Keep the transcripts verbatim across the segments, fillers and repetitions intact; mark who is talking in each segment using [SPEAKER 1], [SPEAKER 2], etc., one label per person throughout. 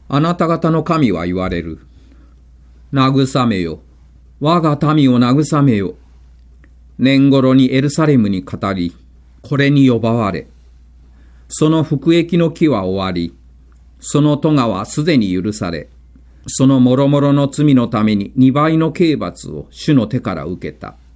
[SPEAKER 1] あなた方の神は言われる。慰めよ。我が民を慰めよ。年頃にエルサレムに語り、これに呼ばわれ。その服役の期は終わり、その咎はすでに許され、その諸々の罪のために二倍の刑罰を主の手から受けた。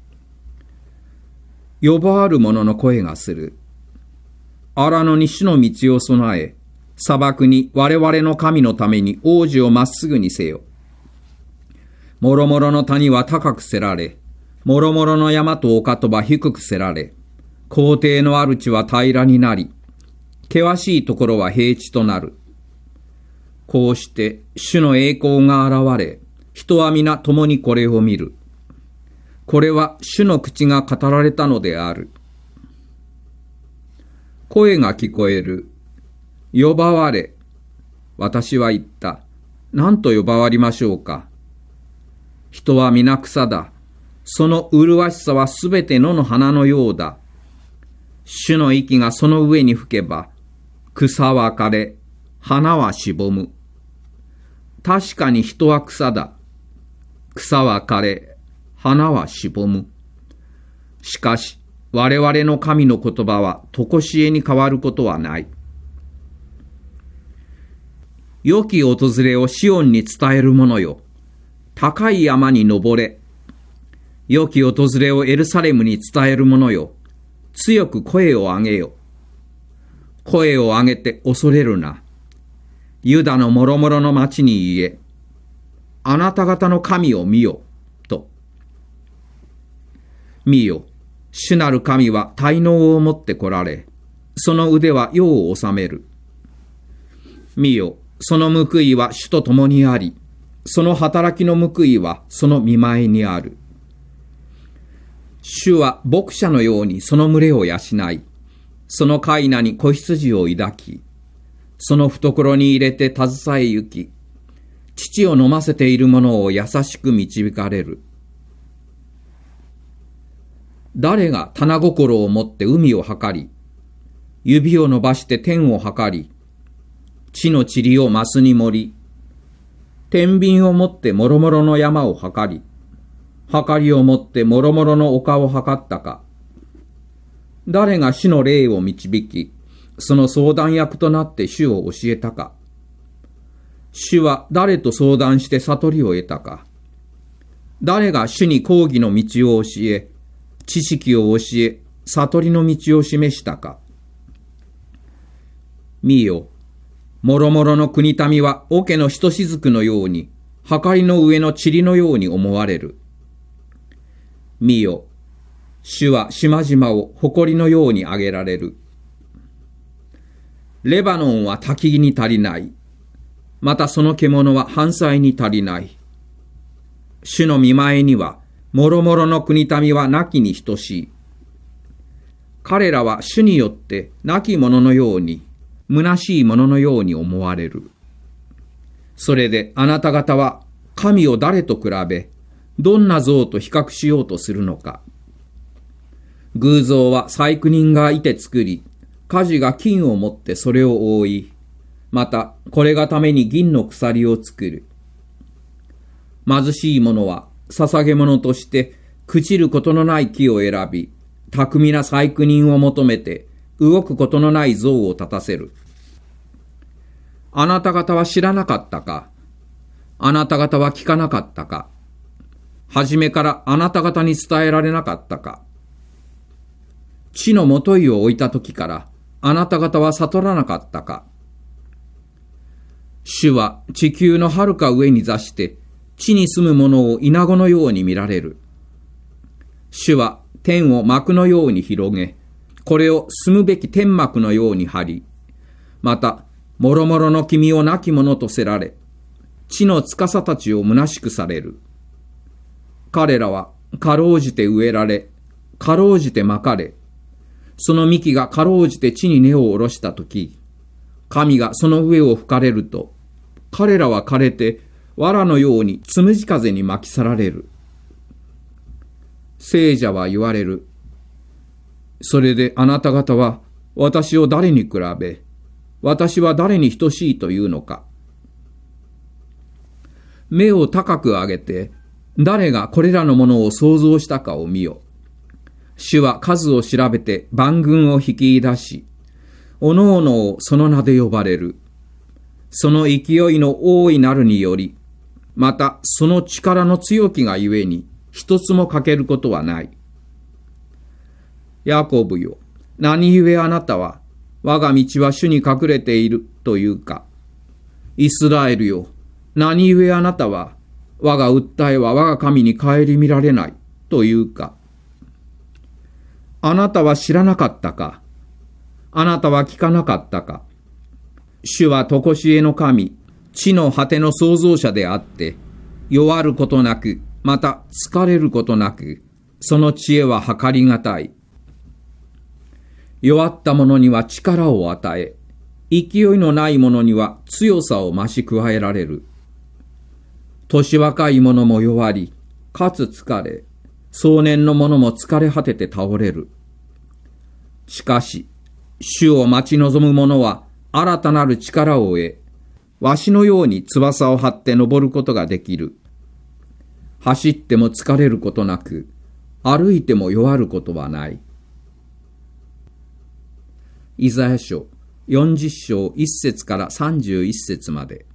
[SPEAKER 1] 呼ばわる者の声がする。荒野に主の道を備え、砂漠に我々の神のために王子をまっすぐにせよ。諸々の谷は高くせられ、諸々の山と丘とは低くせられ、高低のある地は平らになり、険しいところは平地となる。こうして主の栄光が現れ、人は皆共にこれを見る。これは主の口が語られたのである。声が聞こえる。呼ばわれ。私は言った。何と呼ばわりましょうか。人は皆草だ。その麗しさはすべて野の花のようだ。主の息がその上に吹けば、草は枯れ、花はしぼむ。確かに人は草だ。草は枯れ、花はしぼむ。しかし、我々の神の言葉はとこしえに変わることはない。良き訪れをシオンに伝える者よ。高い山に登れ。良き訪れをエルサレムに伝える者よ。強く声を上げよ。声を上げて恐れるな。ユダの諸々の町に言え。あなた方の神を見よ。と。見よ。主なる神は大能を持って来られ、その腕は世を治める。見よ。その報いは主と共にあり、その働きの報いはその見前にある。主は牧者のようにその群れを養い、その飼いなに子羊を抱き、その懐に入れて携え行き、乳を飲ませている者を優しく導かれる。誰が棚心を持って海を測り、指を伸ばして天を測り、地の塵をマスに盛り、天秤を持って諸々の山を測り、測りを持って諸々の丘を測ったか。誰が主の霊を導き、その相談役となって主を教えたか。主は誰と相談して悟りを得たか。誰が主に公義の道を教え、知識を教え、悟りの道を示したか。見よ。諸々の国民は桶のひとしずくのように、はかりの上の塵のように思われる。見よ。主は島々を誇りのように挙げられる。レバノンは焚き木に足りない。またその獣は燔祭に足りない。主の見前には、諸々の国民は亡きに等しい。彼らは主によって亡き者のように、虚しいもののように思われる。それであなた方は神を誰と比べ、どんな像と比較しようとするのか。偶像は細工人がいて作り、鍛冶が金を持ってそれを覆い、またこれがために銀の鎖を作る。貧しい者は捧げ物として朽ちることのない木を選び、巧みな細工人を求めて、動くことのない像を立たせる。あなた方は知らなかったか。あなた方は聞かなかったか。はじめからあなた方に伝えられなかったか。地のもといを置いた時からあなた方は悟らなかったか。主は地球のはるか上に座して地に住む者を稲子のように見られる。主は天を幕のように広げ、これを住むべき天幕のように張り、また、もろもろの君を亡き者とせられ、地の司たちを虚しくされる。彼らは、かろうじて植えられ、かろうじてまかれ、その幹がかろうじて地に根を下ろしたとき、神がその上を吹かれると、彼らは枯れて、藁のようにつむじ風に巻き去られる。聖者は言われる。それであなた方は私を誰に比べ、私は誰に等しいというのか。 目を高く上げて、誰がこれらのものを創造したかを見よ。主は数を調べて万軍を率い出し、おのおのをその名で呼ばれる。その勢いの大いなるにより、またその力の強きがゆえに、一つも欠けることはない。ヤコブよ、何故あなたは、我が道は主に隠れているというか。イスラエルよ、何故あなたは、我が訴えは我が神に顧みられないというか。あなたは知らなかったか。あなたは聞かなかったか。主は常しえの神、地の果ての創造者であって、弱ることなく、また疲れることなく、その知恵は計りがたい。弱った者には力を与え、勢いのない者には強さを増し加えられる。年若い者も弱り、かつ疲れ、壮年の者も疲れ果てて倒れる。しかし、主を待ち望む者は新たなる力を得、わしのように翼を張って登ることができる。走っても疲れることなく、歩いても弱ることはない。イザヤ書よんじゅっ章いっ節からさんじゅういっ節まで。